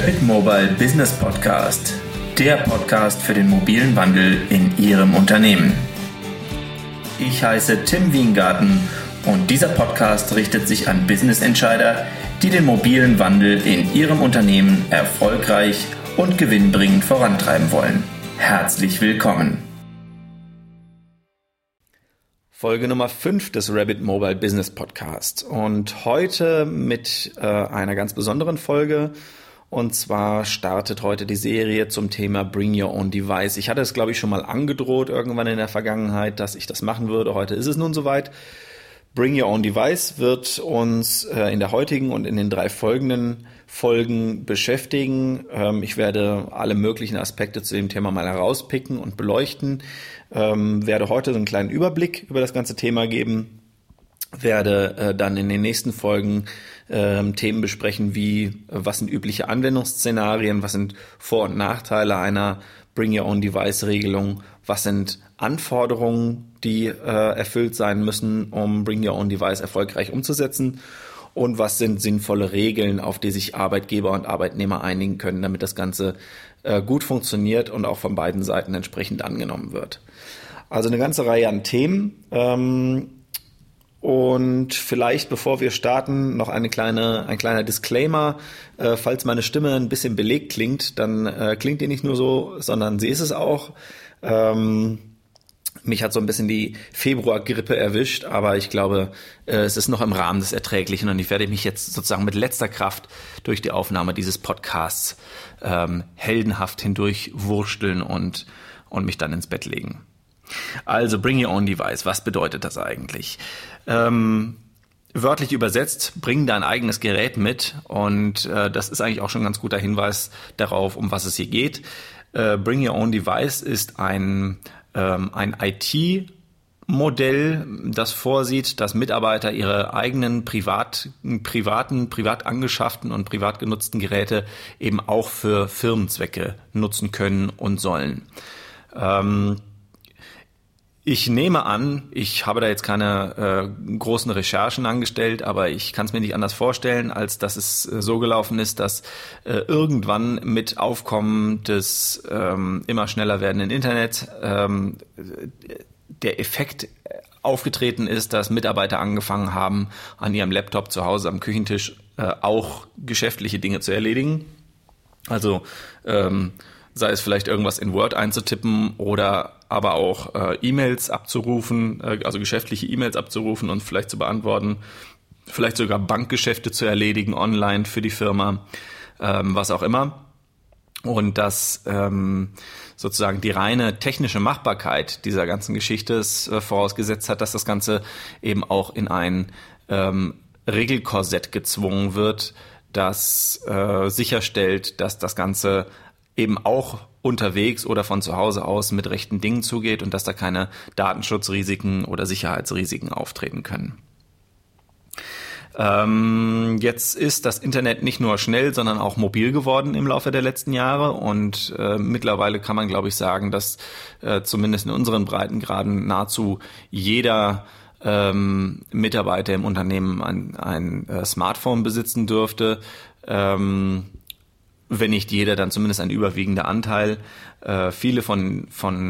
Rapid Mobile Business Podcast, der Podcast für den mobilen Wandel in Ihrem Unternehmen. Ich heiße Tim Wiengarten und dieser Podcast richtet sich an Business-Entscheider, die den mobilen Wandel in ihrem Unternehmen erfolgreich und gewinnbringend vorantreiben wollen. Herzlich willkommen. Folge Nummer 5 des Rapid Mobile Business Podcast und heute mit einer ganz besonderen Folge. Und zwar startet heute die Serie zum Thema Bring Your Own Device. Ich hatte es, glaube ich, schon mal angedroht irgendwann in der Vergangenheit, dass ich das machen würde. Heute ist es nun soweit. Bring Your Own Device wird uns in der heutigen und in den 3 folgenden Folgen beschäftigen. Ich werde alle möglichen Aspekte zu dem Thema mal herauspicken und beleuchten. Werde heute so einen kleinen Überblick über das ganze Thema geben. Werde dann in den nächsten Folgen Themen besprechen wie, was sind übliche Anwendungsszenarien, was sind Vor- und Nachteile einer Bring Your Own Device Regelung, was sind Anforderungen, die erfüllt sein müssen, um Bring Your Own Device erfolgreich umzusetzen und was sind sinnvolle Regeln, auf die sich Arbeitgeber und Arbeitnehmer einigen können, damit das Ganze gut funktioniert und auch von beiden Seiten entsprechend angenommen wird. Also eine ganze Reihe an Themen. Und vielleicht, bevor wir starten, noch ein kleiner Disclaimer. Falls meine Stimme ein bisschen belegt klingt, dann klingt die nicht nur so, sondern sie ist es auch. Mich hat so ein bisschen die Februargrippe erwischt, aber ich glaube, es ist noch im Rahmen des Erträglichen und ich werde mich jetzt sozusagen mit letzter Kraft durch die Aufnahme dieses Podcasts heldenhaft hindurchwursteln und mich dann ins Bett legen. Also Bring Your Own Device, was bedeutet das eigentlich? Wörtlich übersetzt, bring dein eigenes Gerät mit und das ist eigentlich auch schon ein ganz guter Hinweis darauf, um was es hier geht. Bring Your Own Device ist ein IT-Modell, das vorsieht, dass Mitarbeiter ihre eigenen privat angeschafften und privat genutzten Geräte eben auch für Firmenzwecke nutzen können und sollen. Ich nehme an, ich habe da jetzt keine großen Recherchen angestellt, aber ich kann es mir nicht anders vorstellen, als dass es so gelaufen ist, dass irgendwann mit Aufkommen des immer schneller werdenden Internets der Effekt aufgetreten ist, dass Mitarbeiter angefangen haben, an ihrem Laptop zu Hause am Küchentisch auch geschäftliche Dinge zu erledigen. Also sei es vielleicht irgendwas in Word einzutippen oder aber auch E-Mails abzurufen, also geschäftliche E-Mails abzurufen und vielleicht zu beantworten, vielleicht sogar Bankgeschäfte zu erledigen online für die Firma, was auch immer. Und dass sozusagen die reine technische Machbarkeit dieser ganzen Geschichte es vorausgesetzt hat, dass das Ganze eben auch in ein Regelkorsett gezwungen wird, das sicherstellt, dass das Ganze eben auch unterwegs oder von zu Hause aus mit rechten Dingen zugeht und dass da keine Datenschutzrisiken oder Sicherheitsrisiken auftreten können. Jetzt ist das Internet nicht nur schnell, sondern auch mobil geworden im Laufe der letzten Jahre und mittlerweile kann man, glaube ich, sagen, dass zumindest in unseren Breitengraden nahezu jeder Mitarbeiter im Unternehmen ein Smartphone besitzen dürfte. Wenn nicht jeder, dann zumindest ein überwiegender Anteil. Viele von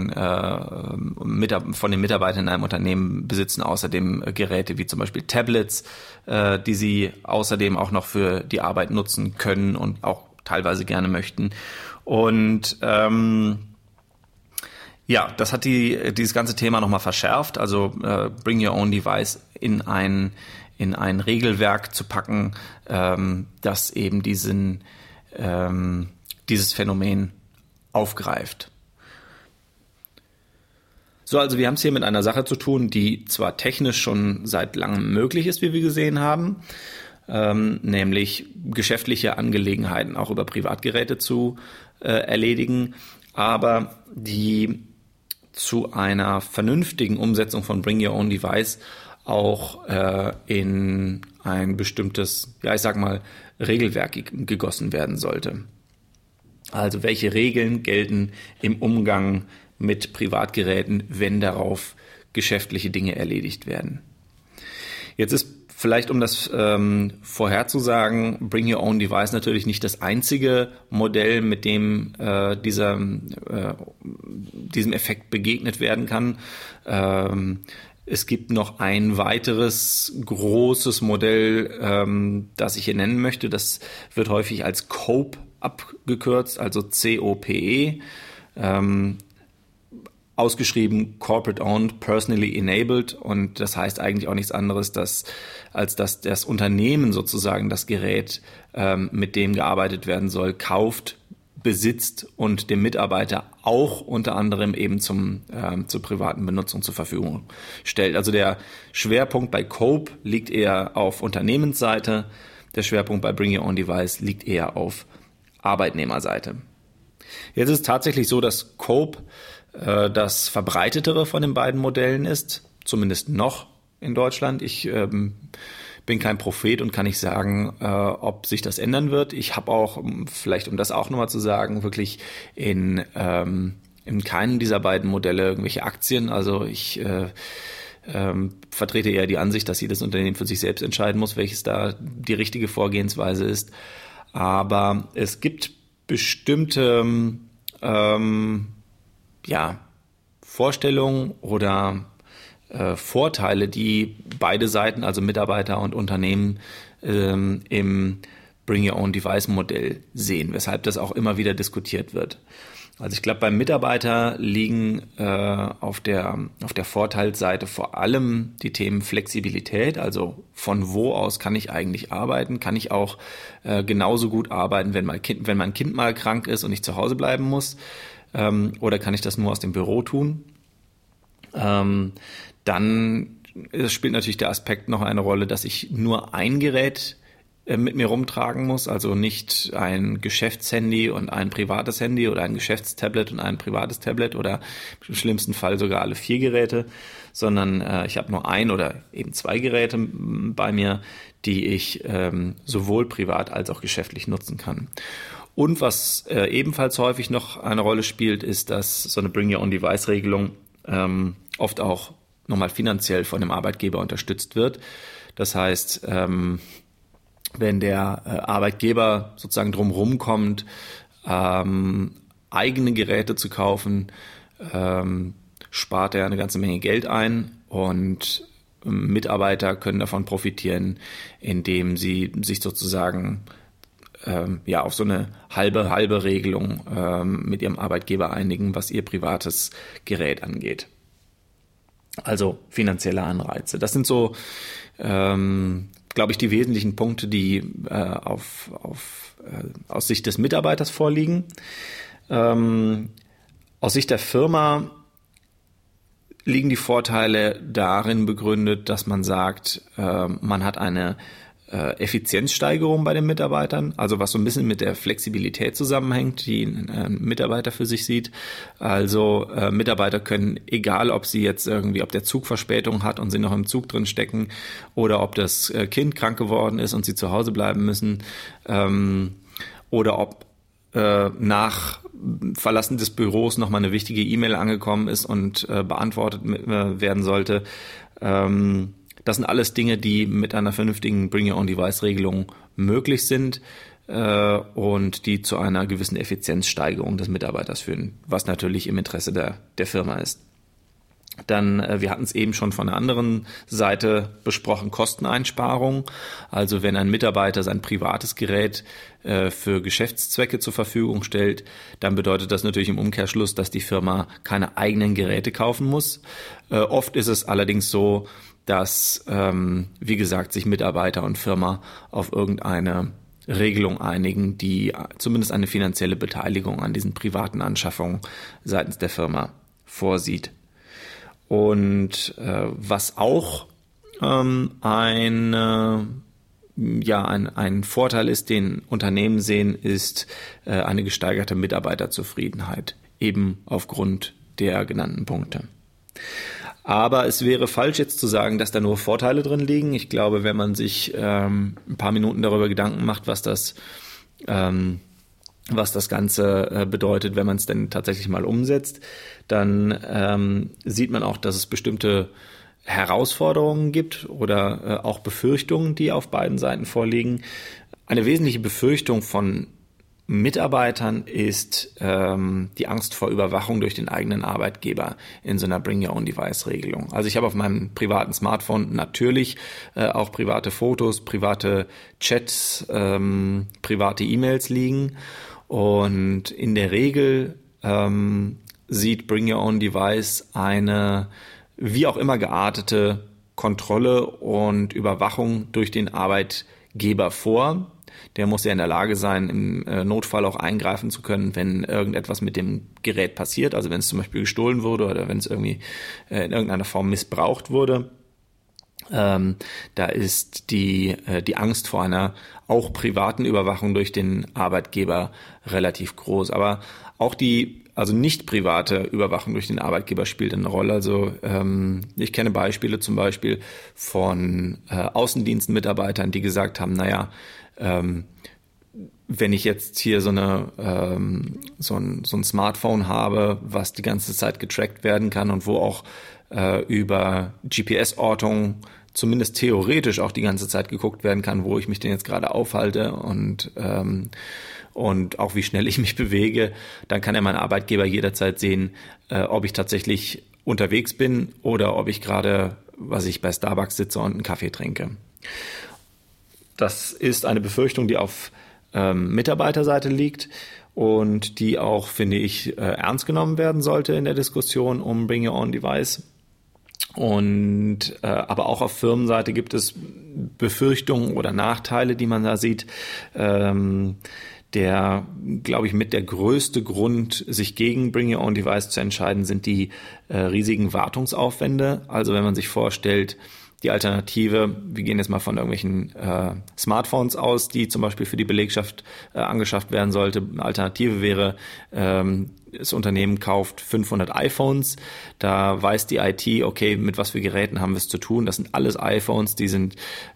den Mitarbeitern in einem Unternehmen besitzen außerdem Geräte wie zum Beispiel Tablets, die sie außerdem auch noch für die Arbeit nutzen können und auch teilweise gerne möchten. Und das hat dieses ganze Thema nochmal verschärft. Also Bring Your Own Device in ein Regelwerk zu packen, das eben dieses Phänomen aufgreift. So, also wir haben es hier mit einer Sache zu tun, die zwar technisch schon seit langem möglich ist, wie wir gesehen haben, nämlich geschäftliche Angelegenheiten auch über Privatgeräte zu erledigen, aber die zu einer vernünftigen Umsetzung von Bring Your Own Device auch in ein bestimmtes, Regelwerk gegossen werden sollte. Also welche Regeln gelten im Umgang mit Privatgeräten, wenn darauf geschäftliche Dinge erledigt werden. Jetzt ist Vielleicht um das vorherzusagen, Bring Your Own Device natürlich nicht das einzige Modell, mit dem diesem Effekt begegnet werden kann. Es gibt noch ein weiteres großes Modell, das ich hier nennen möchte. Das wird häufig als COPE abgekürzt, also COPE. Ausgeschrieben Corporate Owned, Personally Enabled, und das heißt eigentlich auch nichts anderes, als dass das Unternehmen sozusagen das Gerät, mit dem gearbeitet werden soll, kauft, besitzt und dem Mitarbeiter auch unter anderem eben zur privaten Benutzung zur Verfügung stellt. Also der Schwerpunkt bei COPE liegt eher auf Unternehmensseite, der Schwerpunkt bei Bring Your Own Device liegt eher auf Arbeitnehmerseite. Jetzt ist es tatsächlich so, dass COPE das verbreitetere von den beiden Modellen ist, zumindest noch in Deutschland. Ich bin kein Prophet und kann nicht sagen, ob sich das ändern wird. Ich habe auch, vielleicht um das auch nochmal zu sagen, wirklich in keinem dieser beiden Modelle irgendwelche Aktien. Also ich vertrete eher die Ansicht, dass jedes Unternehmen für sich selbst entscheiden muss, welches da die richtige Vorgehensweise ist. Aber es gibt bestimmte Vorstellungen oder Vorteile, die beide Seiten, also Mitarbeiter und Unternehmen, im Bring Your Own Device Modell sehen, weshalb das auch immer wieder diskutiert wird. Also ich glaube, beim Mitarbeiter liegen auf der Vorteilsseite vor allem die Themen Flexibilität, also von wo aus kann ich eigentlich arbeiten, kann ich auch genauso gut arbeiten, wenn mein Kind mal krank ist und ich zu Hause bleiben muss, oder kann ich das nur aus dem Büro tun? Dann spielt natürlich der Aspekt noch eine Rolle, dass ich nur ein Gerät mit mir rumtragen muss, also nicht ein Geschäftshandy und ein privates Handy oder ein Geschäftstablet und ein privates Tablet oder im schlimmsten Fall sogar alle 4 Geräte, sondern ich habe nur ein oder eben 2 Geräte bei mir, die ich sowohl privat als auch geschäftlich nutzen kann. Und was ebenfalls häufig noch eine Rolle spielt, ist, dass so eine Bring-Your-Own-Device-Regelung oft auch nochmal finanziell von dem Arbeitgeber unterstützt wird. Das heißt, wenn der Arbeitgeber sozusagen drumherum kommt, eigene Geräte zu kaufen, spart er eine ganze Menge Geld ein und Mitarbeiter können davon profitieren, indem sie sich sozusagen auf so eine halbe Regelung mit ihrem Arbeitgeber einigen, was ihr privates Gerät angeht. Also finanzielle Anreize. Das sind so, glaube ich, die wesentlichen Punkte, die aus Sicht des Mitarbeiters vorliegen. Aus Sicht der Firma liegen die Vorteile darin begründet, dass man sagt, man hat eine Effizienzsteigerung bei den Mitarbeitern, also was so ein bisschen mit der Flexibilität zusammenhängt, die ein Mitarbeiter für sich sieht. Also Mitarbeiter können, egal ob sie jetzt ob der Zug Verspätung hat und sie noch im Zug drin stecken oder ob das Kind krank geworden ist und sie zu Hause bleiben müssen, oder ob nach Verlassen des Büros nochmal eine wichtige E-Mail angekommen ist und beantwortet werden sollte. Das sind alles Dinge, die mit einer vernünftigen Bring-Your-Own-Device-Regelung möglich sind und die zu einer gewissen Effizienzsteigerung des Mitarbeiters führen, was natürlich im Interesse der Firma ist. Dann, wir hatten es eben schon von der anderen Seite besprochen, Kosteneinsparung. Also wenn ein Mitarbeiter sein privates Gerät für Geschäftszwecke zur Verfügung stellt, dann bedeutet das natürlich im Umkehrschluss, dass die Firma keine eigenen Geräte kaufen muss. Oft ist es allerdings so, dass, wie gesagt, sich Mitarbeiter und Firma auf irgendeine Regelung einigen, die zumindest eine finanzielle Beteiligung an diesen privaten Anschaffungen seitens der Firma vorsieht. Und was auch ein Vorteil ist, den Unternehmen sehen, ist eine gesteigerte Mitarbeiterzufriedenheit, eben aufgrund der genannten Punkte. Aber es wäre falsch jetzt zu sagen, dass da nur Vorteile drin liegen. Ich glaube, wenn man sich ein paar Minuten darüber Gedanken macht, was das Ganze bedeutet, wenn man es denn tatsächlich mal umsetzt, dann sieht man auch, dass es bestimmte Herausforderungen gibt oder auch Befürchtungen, die auf beiden Seiten vorliegen. Eine wesentliche Befürchtung von Mitarbeitern ist die Angst vor Überwachung durch den eigenen Arbeitgeber in so einer Bring-Your-Own-Device-Regelung. Also ich habe auf meinem privaten Smartphone natürlich auch private Fotos, private Chats, private E-Mails liegen und in der Regel sieht Bring-Your-Own-Device eine wie auch immer geartete Kontrolle und Überwachung durch den Arbeitgeber vor. Der muss ja in der Lage sein, im Notfall auch eingreifen zu können, wenn irgendetwas mit dem Gerät passiert. Also wenn es zum Beispiel gestohlen wurde oder wenn es irgendwie in irgendeiner Form missbraucht wurde. Da ist die Angst vor einer auch privaten Überwachung durch den Arbeitgeber relativ groß. Aber auch also nicht private Überwachung durch den Arbeitgeber spielt eine Rolle. Also ich kenne Beispiele zum Beispiel von Außendienstmitarbeitern, die gesagt haben, wenn ich jetzt hier so ein Smartphone habe, was die ganze Zeit getrackt werden kann und wo auch über GPS-Ortung zumindest theoretisch auch die ganze Zeit geguckt werden kann, wo ich mich denn jetzt gerade aufhalte und auch wie schnell ich mich bewege, dann kann ja mein Arbeitgeber jederzeit sehen, ob ich tatsächlich unterwegs bin oder ob ich gerade, bei Starbucks sitze und einen Kaffee trinke. Das ist eine Befürchtung, die auf Mitarbeiterseite liegt und die auch, finde ich, ernst genommen werden sollte in der Diskussion um Bring Your Own Device. Und aber auch auf Firmenseite gibt es Befürchtungen oder Nachteile, die man da sieht. Der, glaube ich, mit der größte Grund, sich gegen Bring Your Own Device zu entscheiden, sind die riesigen Wartungsaufwände. Also wenn man sich vorstellt, die Alternative, wir gehen jetzt mal von irgendwelchen Smartphones aus, die zum Beispiel für die Belegschaft angeschafft werden sollte. Eine Alternative wäre, das Unternehmen kauft 500 iPhones. Da weiß die IT, okay, mit was für Geräten haben wir es zu tun. Das sind alles iPhones, die sind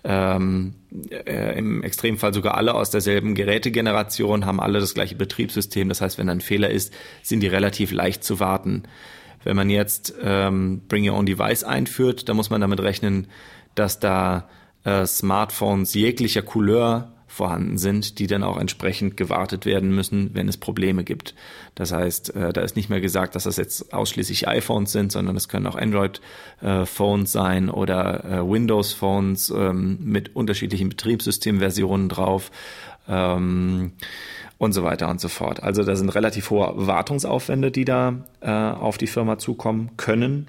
im Extremfall sogar alle aus derselben Gerätegeneration, haben alle das gleiche Betriebssystem. Das heißt, wenn da ein Fehler ist, sind die relativ leicht zu warten. Wenn man jetzt Bring Your Own Device einführt, dann muss man damit rechnen, dass da Smartphones jeglicher Couleur vorhanden sind, die dann auch entsprechend gewartet werden müssen, wenn es Probleme gibt. Das heißt, da ist nicht mehr gesagt, dass das jetzt ausschließlich iPhones sind, sondern es können auch Android-Phones sein oder Windows-Phones mit unterschiedlichen Betriebssystemversionen drauf. Und so weiter und so fort. Also da sind relativ hohe Wartungsaufwände, die da auf die Firma zukommen können.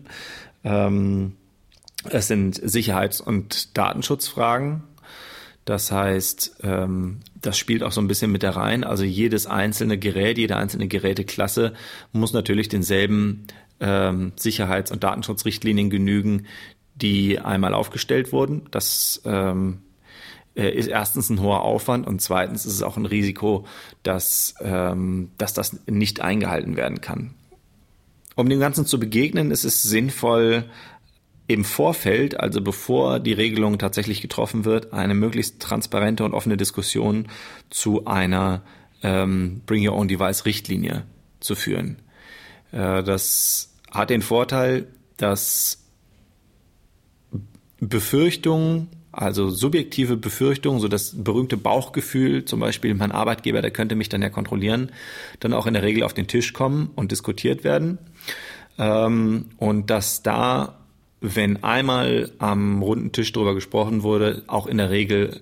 Es sind Sicherheits- und Datenschutzfragen. Das heißt, das spielt auch so ein bisschen mit da rein. Also jedes einzelne Gerät, jede einzelne Geräteklasse muss natürlich denselben Sicherheits- und Datenschutzrichtlinien genügen, die einmal aufgestellt wurden. Das ist erstens ein hoher Aufwand und zweitens ist es auch ein Risiko, dass das nicht eingehalten werden kann. Um dem Ganzen zu begegnen, ist es sinnvoll, im Vorfeld, also bevor die Regelung tatsächlich getroffen wird, eine möglichst transparente und offene Diskussion zu einer Bring Your Own Device Richtlinie zu führen. Das hat den Vorteil, dass Befürchtungen, also subjektive Befürchtungen, so das berühmte Bauchgefühl, zum Beispiel mein Arbeitgeber, der könnte mich dann ja kontrollieren, dann auch in der Regel auf den Tisch kommen und diskutiert werden. Und dass da, wenn einmal am runden Tisch drüber gesprochen wurde, auch in der Regel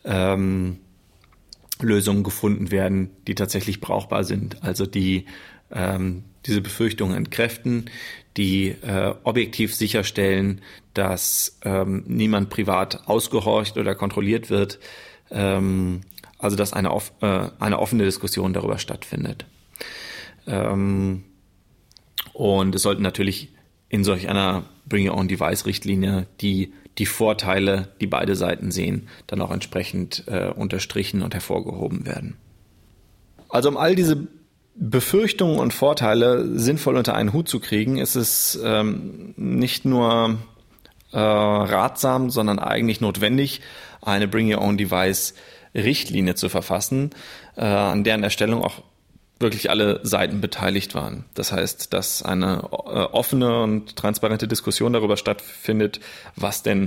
Lösungen gefunden werden, die tatsächlich brauchbar sind. Also die diese Befürchtungen entkräften, die objektiv sicherstellen, dass niemand privat ausgehorcht oder kontrolliert wird. Also dass eine offene Diskussion darüber stattfindet. Und es sollten natürlich in solch einer Bring Your Own Device Richtlinie die Vorteile, die beide Seiten sehen, dann auch entsprechend unterstrichen und hervorgehoben werden. Also um all diese Befürchtungen und Vorteile sinnvoll unter einen Hut zu kriegen, ist es nicht nur ratsam, sondern eigentlich notwendig, eine Bring Your Own Device Richtlinie zu verfassen, an deren Erstellung auch wirklich alle Seiten beteiligt waren. Das heißt, dass eine offene und transparente Diskussion darüber stattfindet, was denn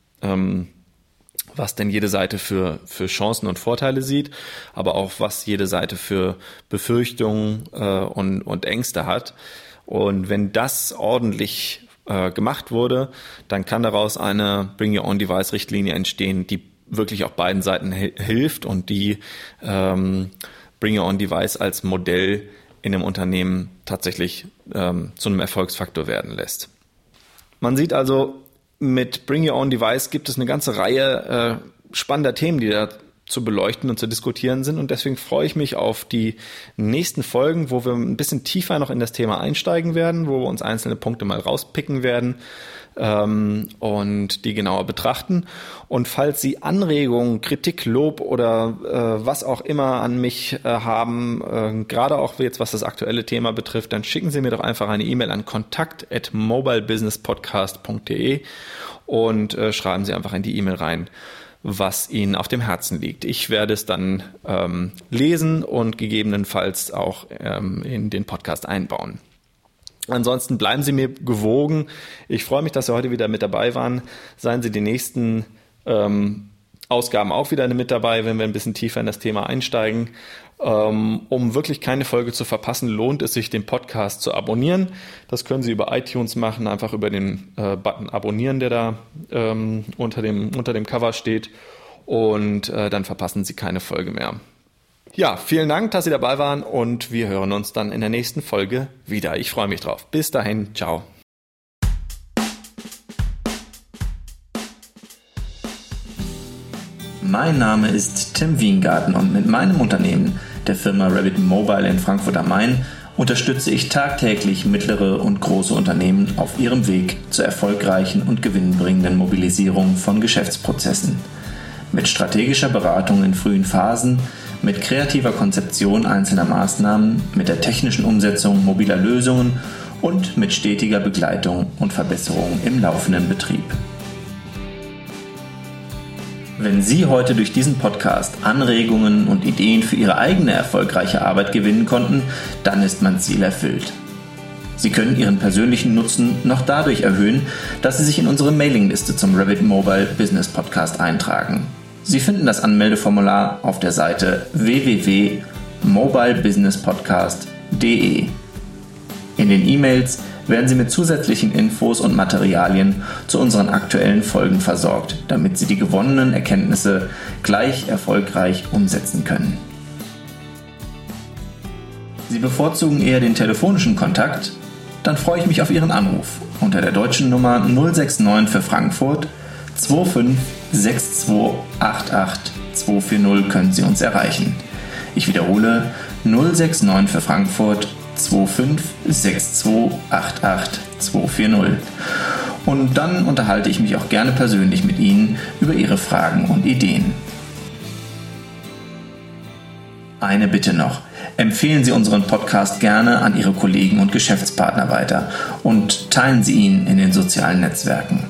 jede Seite für Chancen und Vorteile sieht, aber auch was jede Seite für Befürchtungen und Ängste hat. Und wenn das ordentlich gemacht wurde, dann kann daraus eine Bring Your Own Device Richtlinie entstehen, die wirklich auch beiden Seiten hilft und die Bring Your Own Device als Modell in einem Unternehmen tatsächlich zu einem Erfolgsfaktor werden lässt. Man sieht also, mit Bring Your Own Device gibt es eine ganze Reihe spannender Themen, die da zu beleuchten und zu diskutieren sind. Und deswegen freue ich mich auf die nächsten Folgen, wo wir ein bisschen tiefer noch in das Thema einsteigen werden, wo wir uns einzelne Punkte mal rauspicken werden und die genauer betrachten. Und falls Sie Anregungen, Kritik, Lob oder was auch immer an mich haben, gerade auch jetzt was das aktuelle Thema betrifft, dann schicken Sie mir doch einfach eine E-Mail an kontakt@mobilebusinesspodcast.de und schreiben Sie einfach in die E-Mail rein, was Ihnen auf dem Herzen liegt. Ich werde es dann lesen und gegebenenfalls auch in den Podcast einbauen. Ansonsten bleiben Sie mir gewogen. Ich freue mich, dass Sie heute wieder mit dabei waren. Seien Sie die nächsten Ausgaben auch wieder mit dabei, wenn wir ein bisschen tiefer in das Thema einsteigen. Um wirklich keine Folge zu verpassen, lohnt es sich, den Podcast zu abonnieren. Das können Sie über iTunes machen, einfach über den Button abonnieren, der da unter dem Cover steht. Und dann verpassen Sie keine Folge mehr. Ja, vielen Dank, dass Sie dabei waren und wir hören uns dann in der nächsten Folge wieder. Ich freue mich drauf. Bis dahin, ciao. Mein Name ist Tim Wiengarten und mit meinem Unternehmen, der Firma Rabbit Mobile in Frankfurt am Main, unterstütze ich tagtäglich mittlere und große Unternehmen auf ihrem Weg zur erfolgreichen und gewinnbringenden Mobilisierung von Geschäftsprozessen. Mit strategischer Beratung in frühen Phasen, mit kreativer Konzeption einzelner Maßnahmen, mit der technischen Umsetzung mobiler Lösungen und mit stetiger Begleitung und Verbesserung im laufenden Betrieb. Wenn Sie heute durch diesen Podcast Anregungen und Ideen für Ihre eigene erfolgreiche Arbeit gewinnen konnten, dann ist mein Ziel erfüllt. Sie können Ihren persönlichen Nutzen noch dadurch erhöhen, dass Sie sich in unsere Mailingliste zum Rabbit Mobile Business Podcast eintragen. Sie finden das Anmeldeformular auf der Seite www.mobilebusinesspodcast.de. In den E-Mails werden Sie mit zusätzlichen Infos und Materialien zu unseren aktuellen Folgen versorgt, damit Sie die gewonnenen Erkenntnisse gleich erfolgreich umsetzen können. Sie bevorzugen eher den telefonischen Kontakt? Dann freue ich mich auf Ihren Anruf. Unter der deutschen Nummer 069 für Frankfurt 256288 können Sie uns erreichen. Ich wiederhole 069 für Frankfurt 256288 Und dann unterhalte ich mich auch gerne persönlich mit Ihnen über Ihre Fragen und Ideen. Eine Bitte noch. Empfehlen Sie unseren Podcast gerne an Ihre Kollegen und Geschäftspartner weiter und teilen Sie ihn in den sozialen Netzwerken.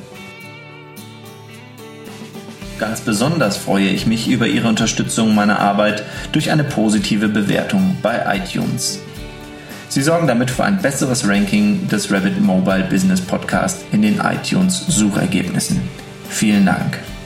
Ganz besonders freue ich mich über Ihre Unterstützung meiner Arbeit durch eine positive Bewertung bei iTunes. Sie sorgen damit für ein besseres Ranking des Rabbit Mobile Business Podcast in den iTunes Suchergebnissen. Vielen Dank.